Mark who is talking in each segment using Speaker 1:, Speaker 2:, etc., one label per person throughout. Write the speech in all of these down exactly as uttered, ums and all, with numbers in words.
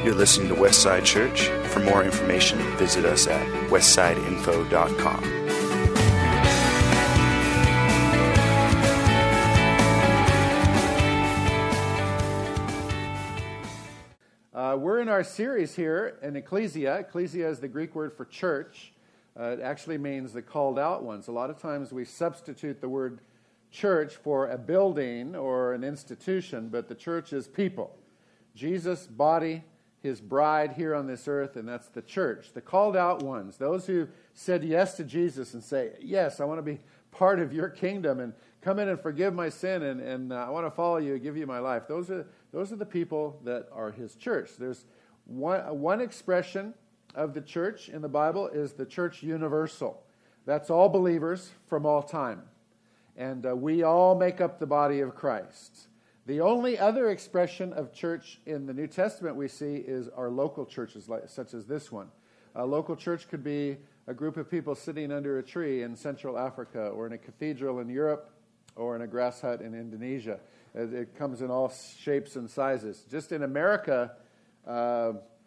Speaker 1: You're listening to Westside Church. For more information, visit us at westside info dot com.
Speaker 2: Uh, we're in our series here in Ecclesia. Ecclesia is the Greek word for church. Uh, it actually means the called out ones. A lot of times we substitute the word church for a building or an institution, but the church is people. Jesus' body, his bride here on this earth, and that's the church. The called out ones, those who said yes to Jesus and say, yes, I want to be part of your kingdom and come in and forgive my sin and, and uh, I want to follow you, give you my life. Those are those are the people that are his church. There's one, one expression of the church in the Bible is the church universal. That's all believers from all time. And uh, we all make up the body of Christ. The only other expression of church in the New Testament we see is our local churches, like, such as this one. A local church could be a group of people sitting under a tree in Central Africa, or in a cathedral in Europe, or in a grass hut in Indonesia. It comes in all shapes and sizes. Just in America, uh,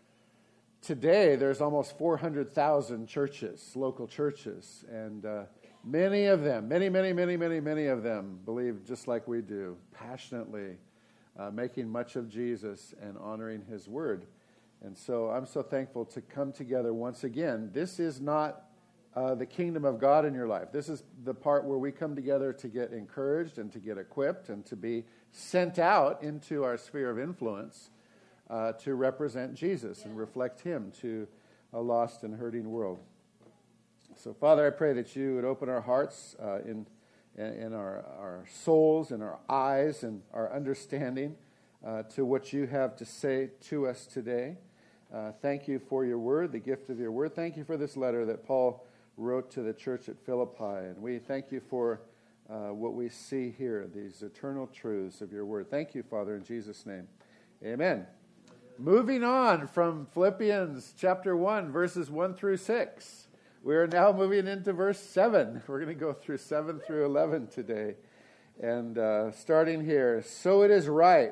Speaker 2: today there's almost four hundred thousand churches, local churches, and uh, many of them, many, many, many, many, many of them believe just like we do, passionately, uh, making much of Jesus and honoring his word. And so I'm so thankful to come together once again. This is not uh, the kingdom of God in your life. This is the part where we come together to get encouraged and to get equipped and to be sent out into our sphere of influence uh, to represent Jesus and reflect him to a lost and hurting world. So, Father, I pray that you would open our hearts, uh, in, in our, our souls, and our eyes, and our understanding uh, to what you have to say to us today. Uh, thank you for your word, the gift of your word. Thank you for this letter that Paul wrote to the church at Philippi. And we thank you for uh, what we see here, these eternal truths of your word. Thank you, Father, in Jesus' name. Amen. Moving on from Philippians chapter one, verses one through six. We are now moving into verse seven. We're going to go through seven through eleven today. And uh, starting here, so it is right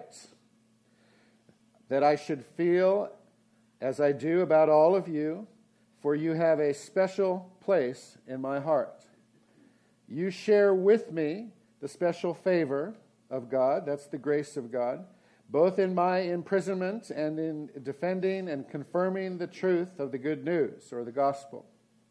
Speaker 2: that I should feel as I do about all of you, for you have a special place in my heart. You share with me the special favor of God, that's the grace of God, both in my imprisonment and in defending and confirming the truth of the good news, or the gospel.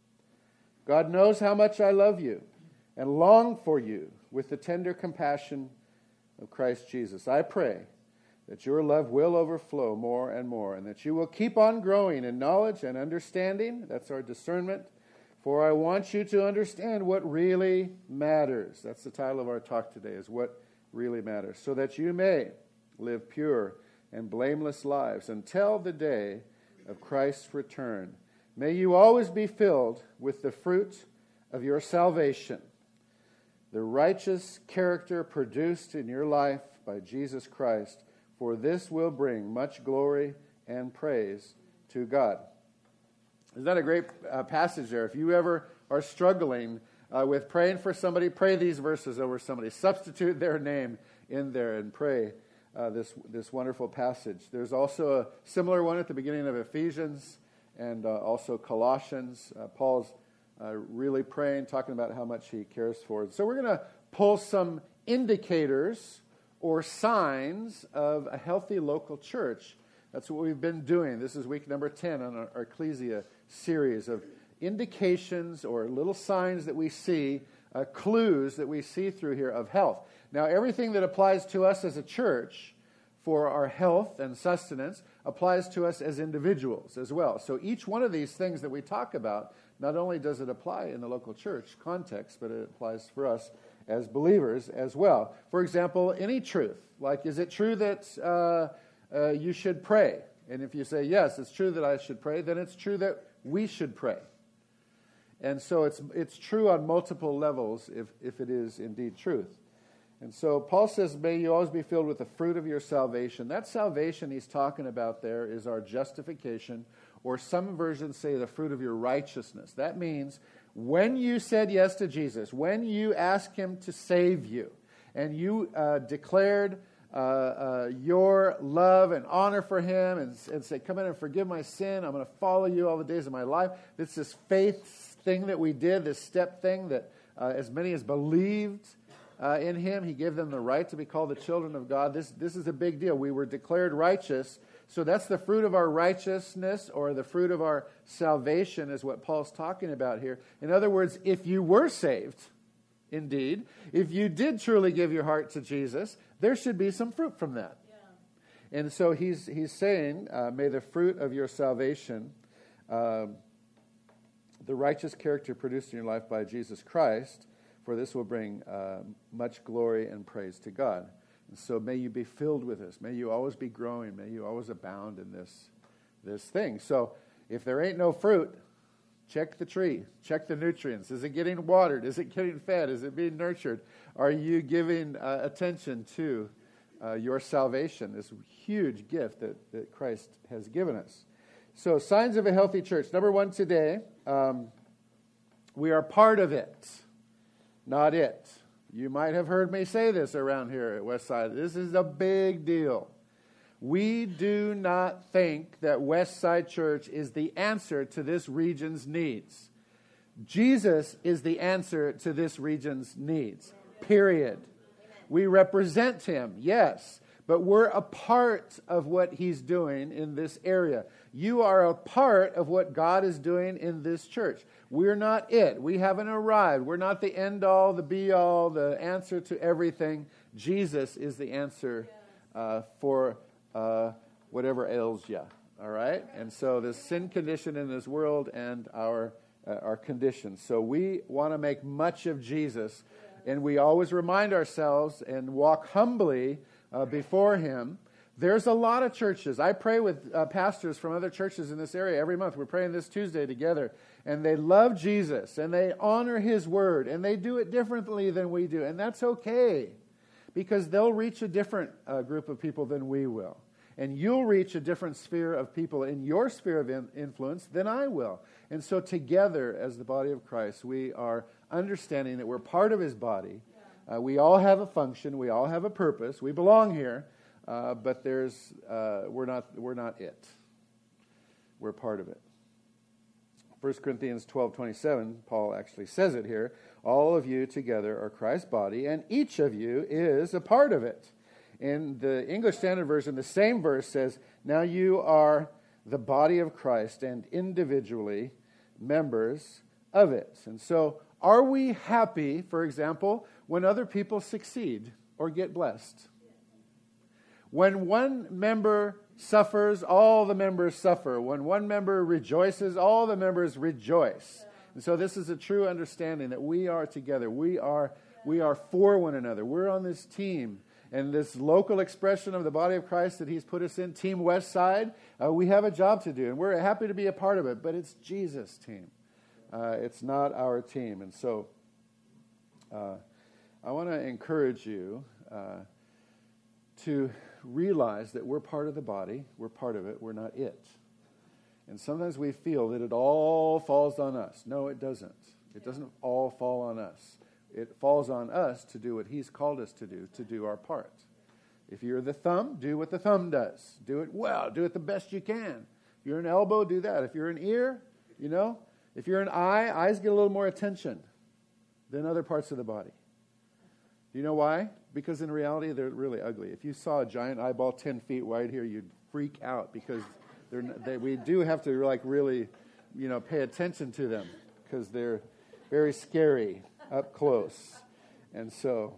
Speaker 2: God knows how much I love you and long for you with the tender compassion of Christ Jesus. I pray that your love will overflow more and more, and that you will keep on growing in knowledge and understanding. That's our discernment. For I want you to understand what really matters. That's the title of our talk today, is what really matters. So that you may live pure and blameless lives until the day of Christ's return. May you always be filled with the fruit of your salvation, the righteous character produced in your life by Jesus Christ, for this will bring much glory and praise to God. Isn't that a great uh, passage there? If you ever are struggling uh, with praying for somebody, pray these verses over somebody. Substitute their name in there and pray uh, this, this wonderful passage. There's also a similar one at the beginning of Ephesians, and uh, also Colossians. Uh, Paul's uh, really praying, talking about how much he cares for it. So we're going to pull some indicators or signs of a healthy local church. That's what we've been doing. This is week number ten on our, our Ecclesia series of indications or little signs that we see, uh, clues that we see through here of health. Now, everything that applies to us as a church for our health and sustenance applies to us as individuals as well. So each one of these things that we talk about, not only does it apply in the local church context, but it applies for us as believers as well. For example, any truth, like is it true that uh, uh, you should pray? And if you say, yes, it's true that I should pray, then it's true that we should pray. And so it's it's true on multiple levels if, if it is indeed truth. And so Paul says, may you always be filled with the fruit of your salvation. That salvation he's talking about there is our justification, or some versions say the fruit of your righteousness. That means when you said yes to Jesus, when you asked him to save you, and you uh, declared uh, uh, your love and honor for him and, and say, come in and forgive my sin. I'm going to follow you all the days of my life. It's this faith thing that we did, this step thing that uh, as many as believed uh, in him, he gave them the right to be called the children of God. This, this is a big deal. We were declared righteous. So that's the fruit of our righteousness, or the fruit of our salvation, is what Paul's talking about here. In other words, if you were saved, indeed, if you did truly give your heart to Jesus, there should be some fruit from that. Yeah. And so he's he's saying, uh, may the fruit of your salvation, uh, the righteous character produced in your life by Jesus Christ, for this will bring uh, much glory and praise to God. And so may you be filled with this. May you always be growing. May you always abound in this, this thing. So if there ain't no fruit, check the tree. Check the nutrients. Is it getting watered? Is it getting fed? Is it being nurtured? Are you giving uh, attention to uh, your salvation, this huge gift that, that Christ has given us? So signs of a healthy church. Number one today, um, we are part of it, not it. You might have heard me say this around here at Westside. This is a big deal. We do not think that Westside Church is the answer to this region's needs. Jesus is the answer to this region's needs, period. We represent him, yes, but we're a part of what he's doing in this area. You are a part of what God is doing in this church. We're not it. We haven't arrived. We're not the end-all, the be-all, the answer to everything. Jesus is the answer uh, for uh, whatever ails you, all right? And so the sin condition in this world and our, uh, our condition. So we want to make much of Jesus, and we always remind ourselves and walk humbly uh, before him. There's a lot of churches. I pray with uh, pastors from other churches in this area every month. We're praying this Tuesday together. And they love Jesus, and they honor his word, and they do it differently than we do. And that's okay, because they'll reach a different uh, group of people than we will. And you'll reach a different sphere of people in your sphere of in- influence than I will. And so together, as the body of Christ, we are understanding that we're part of his body. Uh, we all have a function. We all have a purpose. We belong here. Uh, but there's uh, we're not we're not it. We're part of it. First Corinthians twelve twenty-seven, Paul actually says it here. All of you together are Christ's body, and each of you is a part of it. In the English Standard Version, the same verse says, now you are the body of Christ and individually members of it. And so are we happy, for example, when other people succeed or get blessed? When one member suffers, all the members suffer. When one member rejoices, all the members rejoice. And so this is a true understanding that we are together. We are we are for one another. We're on this team. And this local expression of the body of Christ that he's put us in, Team Westside, uh, we have a job to do. And we're happy to be a part of it. But it's Jesus' team. Uh, it's not our team. And so uh, I want to encourage you uh, to realize that we're part of the body. We're part of it. We're not it. And sometimes we feel that it all falls on us. No, it doesn't. It doesn't all fall on us. It falls on us to do what he's called us to do, to do our part. If you're the thumb, do what the thumb does. Do it well. Do it the best you can. If you're an elbow, do that. If you're an ear, you know. If you're an eye, eyes get a little more attention than other parts of the body. Do you know why? Because in reality, they're really ugly. If you saw a giant eyeball ten feet wide here, you'd freak out because they're, they, we do have to like really, you know, pay attention to them because they're very scary up close. And so,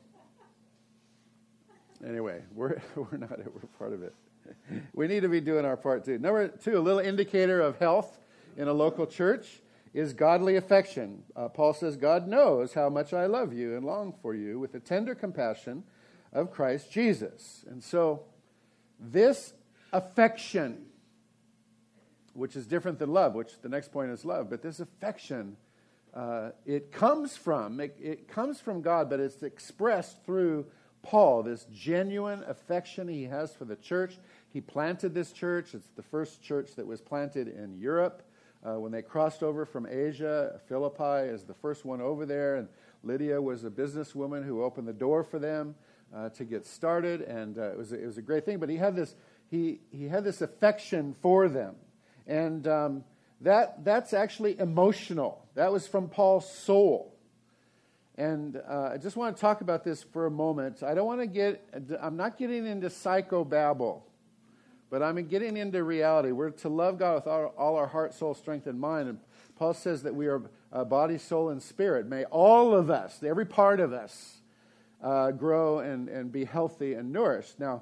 Speaker 2: anyway, we're we're not it. We're part of it. We need to be doing our part too. Number two, a little indicator of health in a local church is godly affection. Uh, Paul says, God knows how much I love you and long for you with the tender compassion of Christ Jesus. And so this affection, which is different than love, which the next point is love, but this affection, uh, it comes from, it, it comes from God, but it's expressed through Paul, this genuine affection he has for the church. He planted this church. It's the first church that was planted in Europe. Uh, when they crossed over from Asia, Philippi is the first one over there, and Lydia was a businesswoman who opened the door for them. uh, to get started, and uh, it was it was a great thing. But he had this he he had this affection for them, and um, that that's actually emotional. That was from Paul's soul. And uh, I just want to talk about this for a moment. I don't want to get, I'm not getting into psychobabble, but I'm getting into reality. We're to love God with all, all our heart, soul, strength, and mind. And Paul says that we are uh, body, soul, and spirit. May all of us, every part of us, uh, grow and, and be healthy and nourished. Now,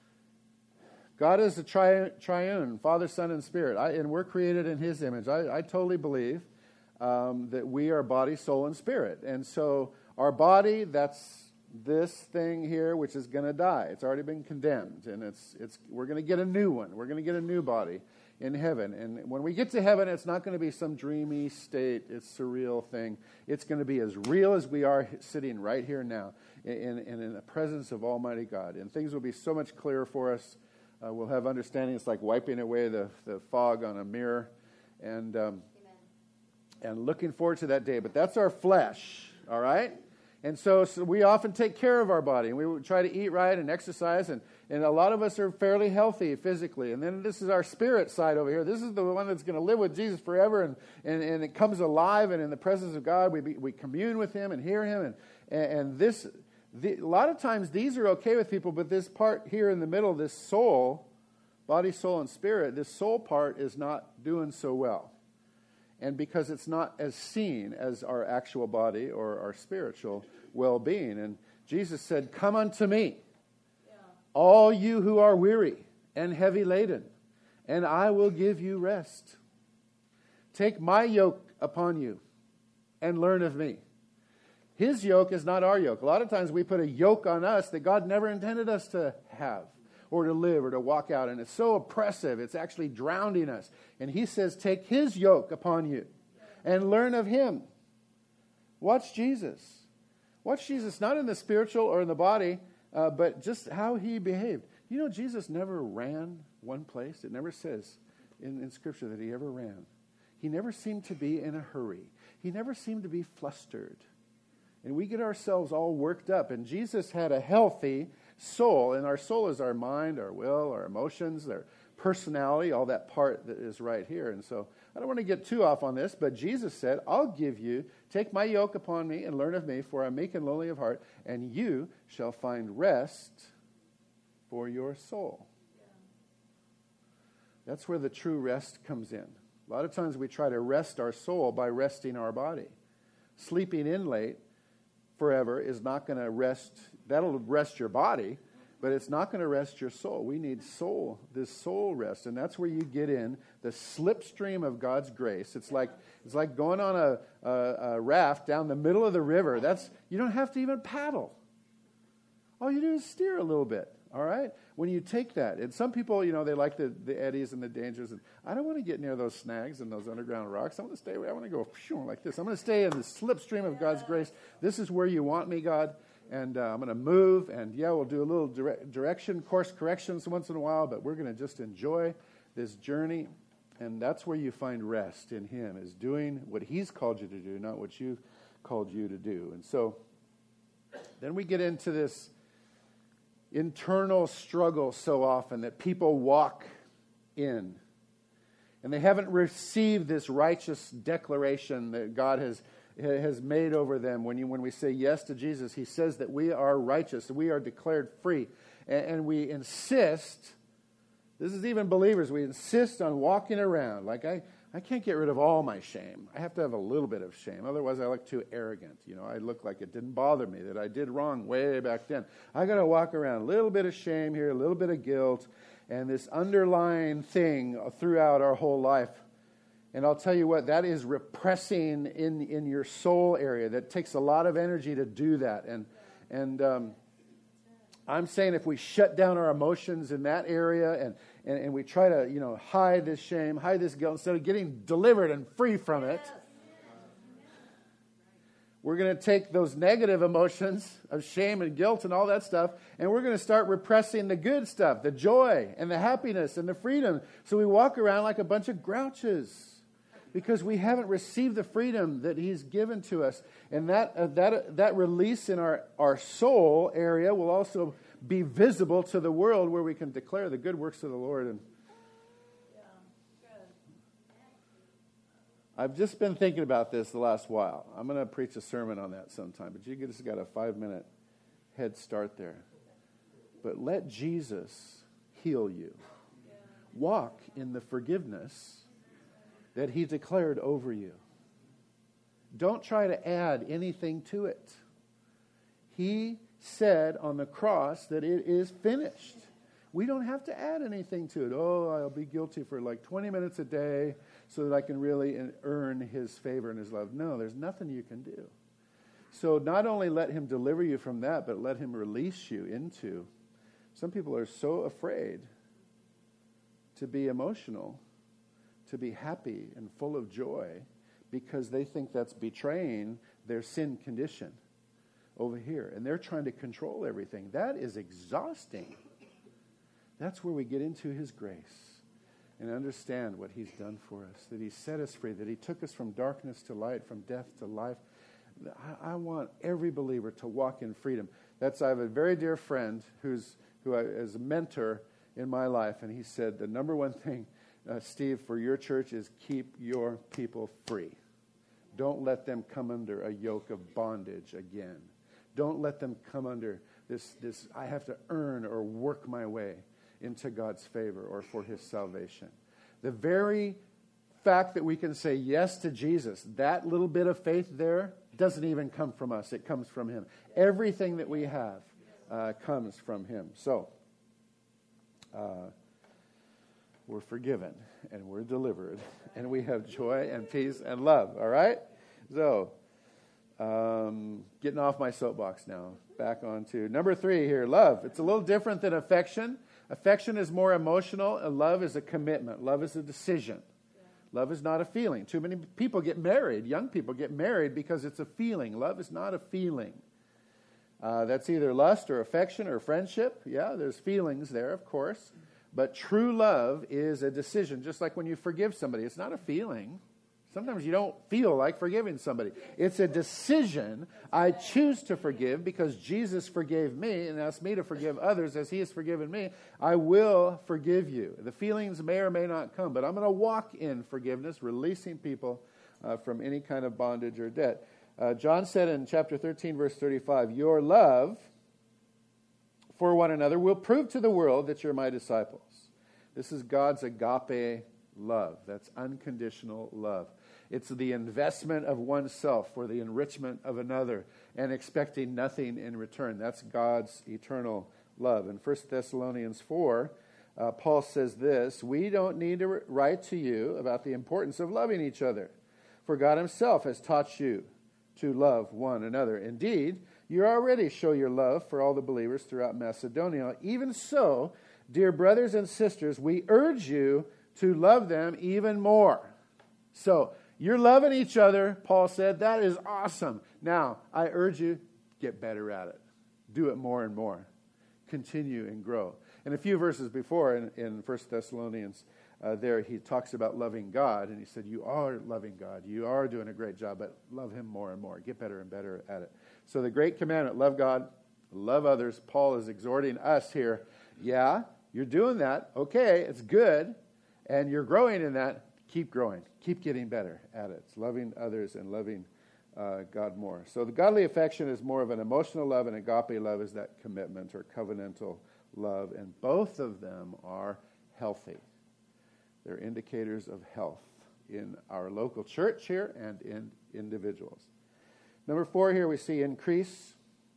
Speaker 2: God is a tri- triune, Father, Son, and Spirit. I, and we're created in His image. I, I totally believe Um, that we are body, soul, and spirit. And so our body, that's this thing here, which is going to die. It's already been condemned, and it's it's we're going to get a new one. We're going to get a new body in heaven. And when we get to heaven, it's not going to be some dreamy state, it's a surreal thing. It's going to be as real as we are sitting right here now in, in, in the presence of Almighty God. And things will be so much clearer for us. Uh, we'll have understanding. It's like wiping away the, the fog on a mirror. And um And looking forward to that day. But that's our flesh, all right? And so, so we often take care of our body. And we try to eat right and exercise. And, and a lot of us are fairly healthy physically. And then this is our spirit side over here. This is the one that's going to live with Jesus forever. And, and, and it comes alive. And in the presence of God, we be, we commune with Him and hear Him. And, and, and this, the, a lot of times these are okay with people. But this part here in the middle, this soul, body, soul, and spirit, this soul part is not doing so well. And because it's not as seen as our actual body or our spiritual well-being. And Jesus said, "Come unto me, yeah. all you who are weary and heavy laden, and I will give you rest. Take my yoke upon you and learn of me." His yoke is not our yoke. A lot of times we put a yoke on us that God never intended us to have, or to live, or to walk out. And it's so oppressive, it's actually drowning us. And He says, take His yoke upon you and learn of Him. Watch Jesus. Watch Jesus, not in the spiritual or in the body, uh, but just how He behaved. You know, Jesus never ran one place. It never says in, in Scripture that He ever ran. He never seemed to be in a hurry. He never seemed to be flustered. And we get ourselves all worked up. And Jesus had a healthy soul, and our soul is our mind, our will, our emotions, our personality, all that part that is right here. And so I don't want to get too off on this, but Jesus said, "I'll give you, take my yoke upon me and learn of me, for I'm meek and lowly of heart, and you shall find rest for your soul." That's where the true rest comes in. A lot of times we try to rest our soul by resting our body. Sleeping in late forever is not going to rest. That'll rest your body, but it's not going to rest your soul. We need soul, this soul rest, and that's where you get in the slipstream of God's grace. It's like it's like going on a, a, a raft down the middle of the river. That's you don't have to even paddle. All you do is steer a little bit. All right? When you take that, and some people, you know, they like the, the eddies and the dangers, and I don't want to get near those snags and those underground rocks. I want to stay away. I want to go like this. I'm going to stay in the slipstream of God's grace. This is where you want me, God, and uh, I'm going to move, and yeah, we'll do a little dire- direction, course corrections once in a while, but we're going to just enjoy this journey, and that's where you find rest in Him, is doing what He's called you to do, not what you called you to do. And so then we get into this internal struggle so often that people walk in. And they haven't received this righteous declaration that God has has made over them. When you when we say yes to Jesus, He says that we are righteous, we are declared free. And, and we insist, this is even believers, we insist on walking around like I, I can't get rid of all my shame. I have to have a little bit of shame. Otherwise, I look too arrogant. You know, I look like it didn't bother me, that I did wrong way back then. I got to walk around a little bit of shame here, a little bit of guilt, and this underlying thing throughout our whole life. And I'll tell you what, that is repressing in, in your soul area. That takes a lot of energy to do that. And and um, I'm saying if we shut down our emotions in that area and, and, and we try to, you know, hide this shame, hide this guilt, instead of getting delivered and free from it, we're going to take those negative emotions of shame and guilt and all that stuff, and we're going to start repressing the good stuff, the joy and the happiness and the freedom. So we walk around like a bunch of grouches. because we haven't received the freedom that he's given to us. And that uh, that uh, that release in our, our soul area will also be visible to the world, where we can declare the good works of the Lord. And I've just been thinking about this the last while. I'm going to preach a sermon on that sometime, but you just got a five-minute head start there. But let Jesus heal you. Walk in the forgiveness that he declared over you. Don't try to add anything to it. He said on the cross that it is finished. We don't have to add anything to it. Oh, I'll be guilty for like twenty minutes a day so that I can really earn his favor and his love. No, there's nothing you can do. So not only let him deliver you from that, but let him release you into. Some people are so afraid to be emotional, to be happy and full of joy, because they think that's betraying their sin condition over here. And they're trying to control everything. That is exhausting. That's where we get into his grace and understand what he's done for us, that he set us free, that he took us from darkness to light, from death to life. I, I want every believer to walk in freedom. That's I have a very dear friend who's who I, is a mentor in my life, and he said the number one thing, uh, Steve, for your church is keep your people free. Don't let them come under a yoke of bondage again. Don't let them come under this, this I have to earn or work my way into God's favor or for his salvation. The very fact that we can say yes to Jesus, that little bit of faith there doesn't even come from us. It comes from him. Everything that we have uh, comes from him. So, uh, we're forgiven and we're delivered and we have joy and peace and love. All right? So, um, getting off my soapbox now. Back on to number three here, love. It's a little different than affection. Affection is more emotional, and love is a commitment. Love is a decision. Yeah. Love is not a feeling. Too many people get married. Young people get married because it's a feeling. Love is not a feeling. Uh, that's either lust or affection or friendship. Yeah, there's feelings there, of course. But true love is a decision, just like when you forgive somebody. It's not a feeling. Sometimes you don't feel like forgiving somebody. It's a decision. I choose to forgive because Jesus forgave me and asked me to forgive others as he has forgiven me. I will forgive you. The feelings may or may not come, but I'm going to walk in forgiveness, releasing people uh, from any kind of bondage or debt. Uh, John said in chapter thirteen, verse thirty-five, your love for one another will prove to the world that you're my disciples. This is God's agape love. That's unconditional love. It's the investment of oneself for the enrichment of another and expecting nothing in return. That's God's eternal love. In First Thessalonians four, uh, Paul says this, we don't need to write to you about the importance of loving each other, for God himself has taught you to love one another. Indeed, you already show your love for all the believers throughout Macedonia. Even so, dear brothers and sisters, we urge you to love them even more. So, you're loving each other, Paul said. That is awesome. Now, I urge you, get better at it. Do it more and more. Continue and grow. And a few verses before in, in First Thessalonians, uh, there he talks about loving God. And he said, you are loving God. You are doing a great job, but love him more and more. Get better and better at it. So the great commandment, love God, love others. Paul is exhorting us here. Yeah, you're doing that. Okay, it's good. And you're growing in that. Keep growing. Keep getting better at it. It's loving others and loving uh, God more. So the godly affection is more of an emotional love, and agape love is that commitment or covenantal love. And both of them are healthy. They're indicators of health in our local church here and in individuals. Number four here we see increase.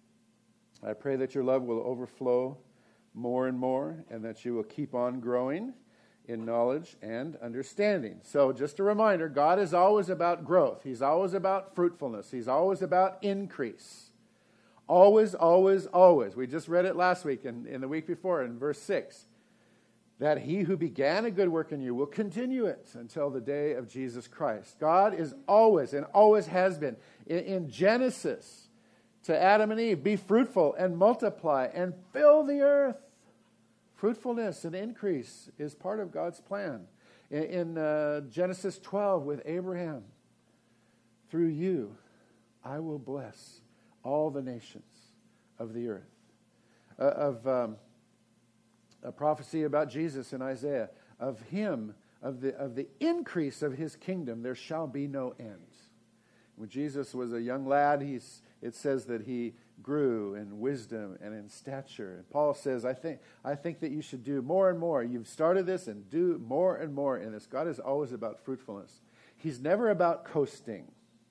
Speaker 2: I pray that your love will overflow more and more and that you will keep on growing in knowledge and understanding. So just a reminder, God is always about growth. He's always about fruitfulness. He's always about increase. Always, always, always. We just read it last week and in the week before in verse six. That he who began a good work in you will continue it until the day of Jesus Christ. God is always and always has been. In, in Genesis to Adam and Eve, be fruitful and multiply and fill the earth. Fruitfulness and increase is part of God's plan. In, in uh, Genesis twelve with Abraham, through you, I will bless all the nations of the earth. Uh, of um, a prophecy about Jesus in Isaiah, of him, of the of the increase of his kingdom, there shall be no end. When Jesus was a young lad, he's, it says that he grew in wisdom and in stature. And Paul says, I think, I think that you should do more and more. You've started this and do more and more in this. God is always about fruitfulness. He's never about coasting.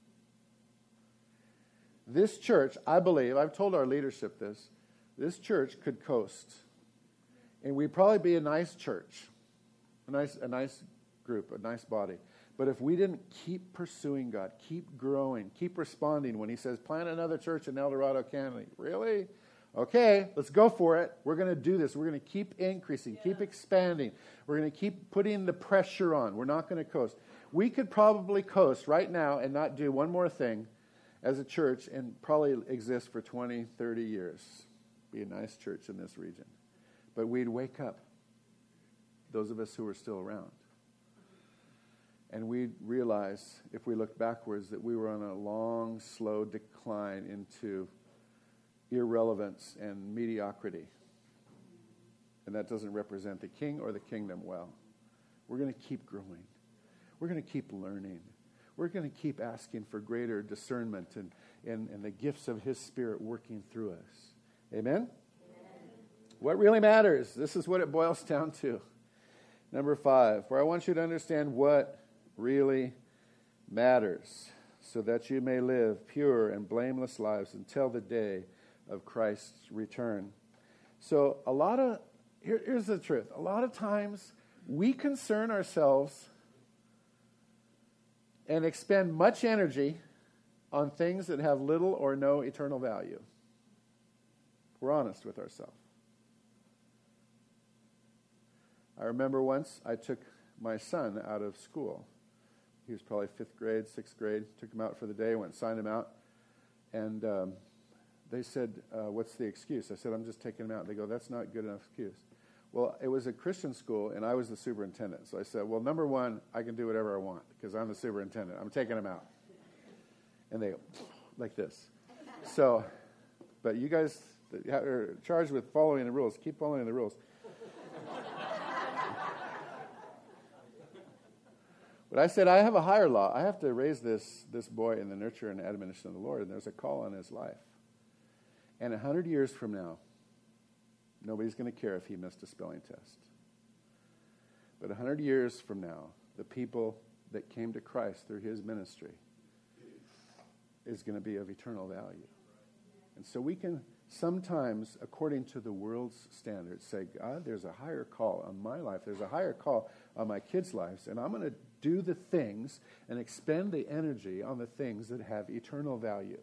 Speaker 2: This church, I believe, I've told our leadership this, this church could coast. And we'd probably be a nice church, a nice, a nice group, a nice body. But if we didn't keep pursuing God, keep growing, keep responding when he says, plant another church in El Dorado County. Really? Okay, let's go for it. We're going to do this. We're going to keep increasing, yeah. keep expanding. We're going to keep putting the pressure on. We're not going to coast. We could probably coast right now and not do one more thing as a church and probably exist for twenty, thirty years. Be a nice church in this region. But we'd wake up, those of us who are still around. And we realize, if we look backwards, that we were on a long, slow decline into irrelevance and mediocrity. And that doesn't represent the king or the kingdom well. We're going to keep growing. We're going to keep learning. We're going to keep asking for greater discernment and, and, and the gifts of his Spirit working through us. Amen? Amen? What really matters? This is what it boils down to. Number five, where I want you to understand what really matters, so that you may live pure and blameless lives until the day of Christ's return. So a lot of, here, here's the truth. A lot of times we concern ourselves and expend much energy on things that have little or no eternal value. We're honest with ourselves. I remember once I took my son out of school. He was probably fifth grade, sixth grade. Took him out for the day, went and signed him out. And um, they said, uh, what's the excuse? I said, I'm just taking him out. They go, that's not a good enough excuse. Well, it was a Christian school, and I was the superintendent. So I said, well, number one, I can do whatever I want because I'm the superintendent. I'm taking him out. And they go, like this. So, but you guys are charged with following the rules. Keep following the rules. But I said, I have a higher law. I have to raise this, this boy in the nurture and admonition of the Lord, and there's a call on his life. And a hundred years from now, nobody's going to care if he missed a spelling test. But a hundred years from now, the people that came to Christ through his ministry is going to be of eternal value. And so we can sometimes, according to the world's standards, say, God, there's a higher call on my life. There's a higher call on my kids' lives, and I'm going to do the things and expend the energy on the things that have eternal value.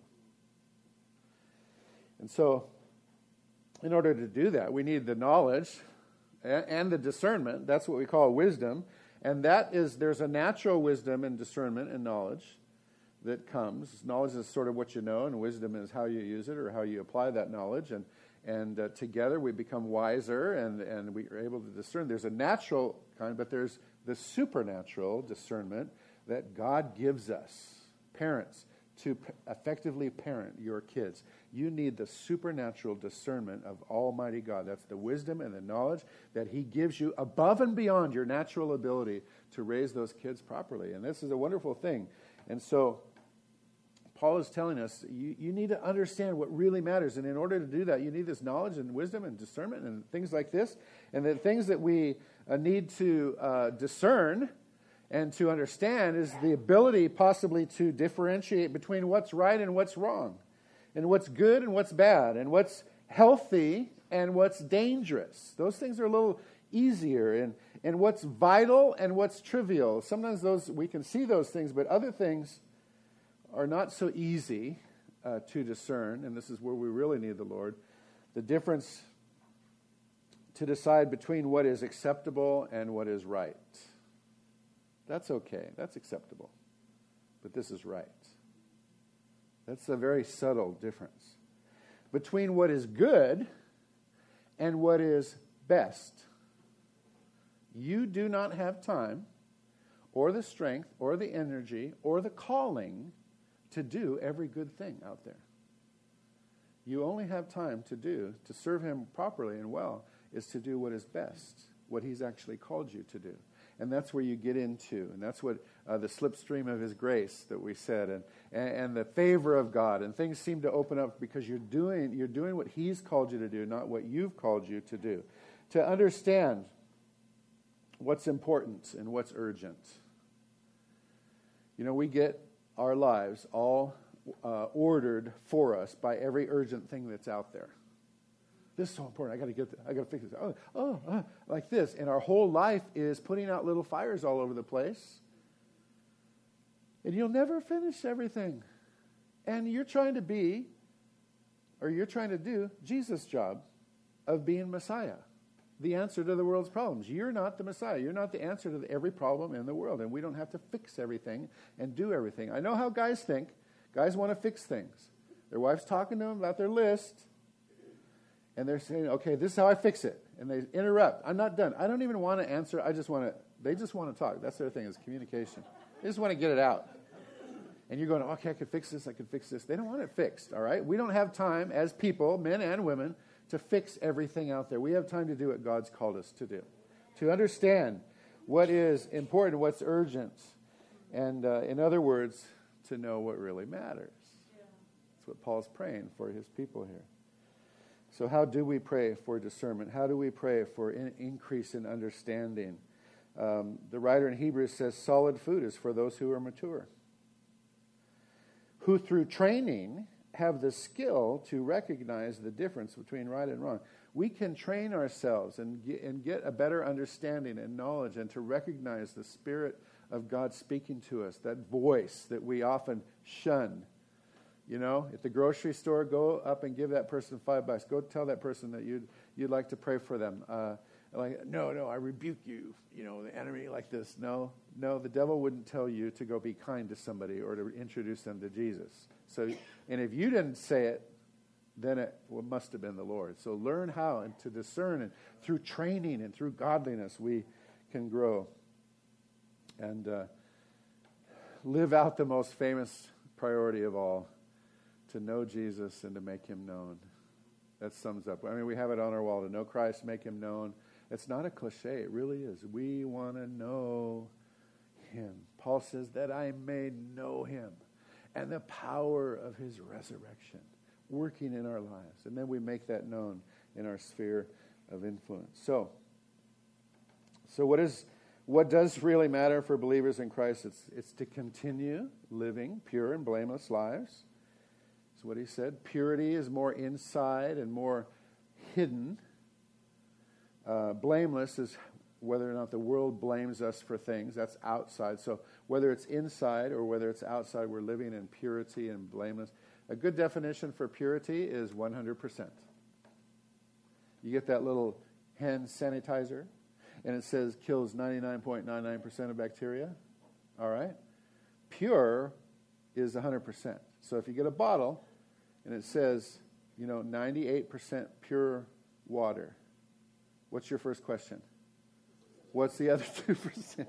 Speaker 2: And so, in order to do that, we need the knowledge and the discernment. That's what we call wisdom. And that is, there's a natural wisdom and discernment and knowledge that comes. Knowledge is sort of what you know, and wisdom is how you use it or how you apply that knowledge. And and uh, together we become wiser, and, and we are able to discern. There's a natural kind, but there's the supernatural discernment that God gives us, parents, to p- effectively parent your kids. You need the supernatural discernment of Almighty God. That's the wisdom and the knowledge that he gives you above and beyond your natural ability to raise those kids properly. And this is a wonderful thing. And so Paul is telling us you, you need to understand what really matters. And in order to do that, you need this knowledge and wisdom and discernment and things like this. And the things that we uh, need to uh, discern and to understand is the ability possibly to differentiate between what's right and what's wrong, and what's good and what's bad, and what's healthy and what's dangerous. Those things are a little easier, and, and what's vital and what's trivial. Sometimes those we can see those things, but other things are not so easy uh, to discern, and this is where we really need the Lord. The difference to decide between what is acceptable and what is right. That's okay. That's acceptable. But this is right. That's a very subtle difference between what is good and what is best. You do not have time or the strength or the energy or the calling to do every good thing out there. You only have time to do, to serve him properly and well, is to do what is best, what he's actually called you to do. And that's where you get into, and that's what uh, the slipstream of his grace that we said, and, and and the favor of God, and things seem to open up because you're doing you're doing what he's called you to do, not what you've called you to do. To understand what's important and what's urgent. You know, we get our lives all uh, ordered for us by every urgent thing that's out there. This is so important. I got to get this. I got to fix this. Oh, oh, oh, like this. And our whole life is putting out little fires all over the place. And you'll never finish everything. And you're trying to be, or you're trying to do, Jesus' job of being Messiah, the answer to the world's problems. You're not the Messiah. You're not the answer to every problem in the world. And we don't have to fix everything and do everything. I know how guys think. Guys want to fix things. Their wife's talking to them about their list. And they're saying, okay, this is how I fix it. And they interrupt. I'm not done. I don't even want to answer. I just want to, they just want to talk. That's their thing, is communication. They just want to get it out. And you're going, okay, I can fix this, I can fix this. They don't want it fixed, all right? We don't have time as people, men and women, to fix everything out there. We have time to do what God's called us to do. To understand what is important, what's urgent. And uh, in other words, to know what really matters. That's what Paul's praying for his people here. So how do we pray for discernment? How do we pray for an increase in understanding? Um, the writer in Hebrews says solid food is for those who are mature, who through training have the skill to recognize the difference between right and wrong. We can train ourselves and get, and get a better understanding and knowledge, and to recognize the Spirit of God speaking to us, that voice that we often shun. You know, at the grocery store, go up and give that person five bucks. Go tell that person that you'd you'd like to pray for them. Uh, like, no, no, I rebuke you. You know, the enemy like this. No, no, the devil wouldn't tell you to go be kind to somebody or to introduce them to Jesus. So, and if you didn't say it, then it well, must have been the Lord. So learn how and to discern, and through training and through godliness, we can grow and uh, live out the most famous priority of all. To know Jesus and to make him known. That sums up. I mean, we have it on our wall. To know Christ, make him known. It's not a cliche. It really is. We want to know him. Paul says that I may know him and the power of his resurrection working in our lives. And then we make that known in our sphere of influence. So, so what is what does really matter for believers in Christ? It's, it's to continue living pure and blameless lives. What he said. Purity is more inside and more hidden. Uh, blameless is whether or not the world blames us for things. That's outside. So whether it's inside or whether it's outside, we're living in purity and blameless. A good definition for purity is one hundred percent. You get that little hand sanitizer, and it says kills ninety-nine point nine nine percent of bacteria. All right? Pure is one hundred percent. So if you get a bottle, and it says, you know, ninety-eight percent pure water, what's your first question? What's the other two percent?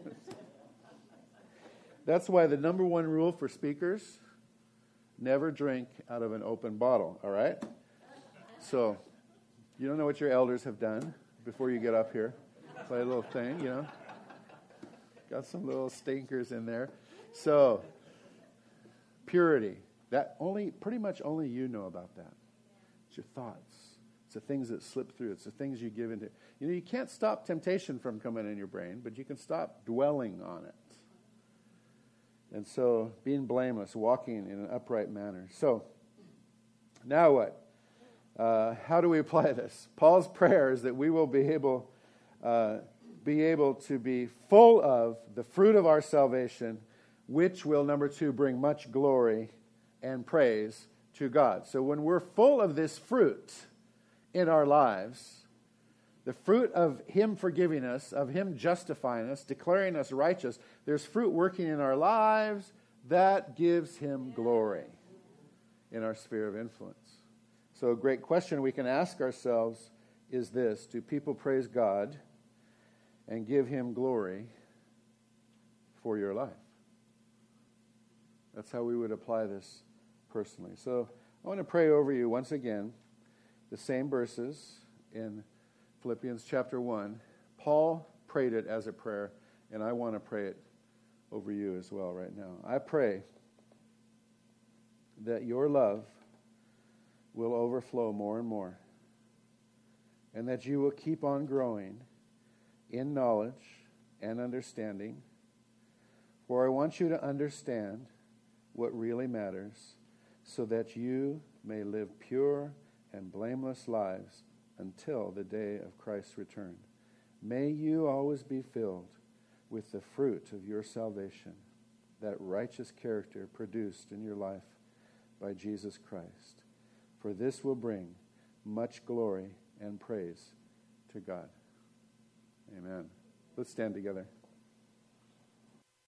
Speaker 2: That's why the number one rule for speakers, never drink out of an open bottle, all right? So, you don't know what your elders have done before you get up here. Play a little thing, you know. Got some little stinkers in there. So, purity. That only, pretty much only you know about that. It's your thoughts. It's the things that slip through. It's the things you give into. You know, you can't stop temptation from coming in your brain, but you can stop dwelling on it. And so, being blameless, walking in an upright manner. So, now what? Uh, how do we apply this? Paul's prayer is that we will be able, uh, be able to be full of the fruit of our salvation, which will, number two, bring much glory and praise to God. So when we're full of this fruit in our lives, the fruit of him forgiving us, of him justifying us, declaring us righteous, there's fruit working in our lives that gives him glory in our sphere of influence. So a great question we can ask ourselves is this: do people praise God and give him glory for your life. That's how we would apply this personally. So I want to pray over you once again, the same verses in Philippians chapter one. Paul prayed it as a prayer, and I want to pray it over you as well right now. I pray that your love will overflow more and more, and that you will keep on growing in knowledge and understanding. For I want you to understand what really matters, so that you may live pure and blameless lives until the day of Christ's return. May you always be filled with the fruit of your salvation, that righteous character produced in your life by Jesus Christ. For this will bring much glory and praise to God. Amen. Let's stand together.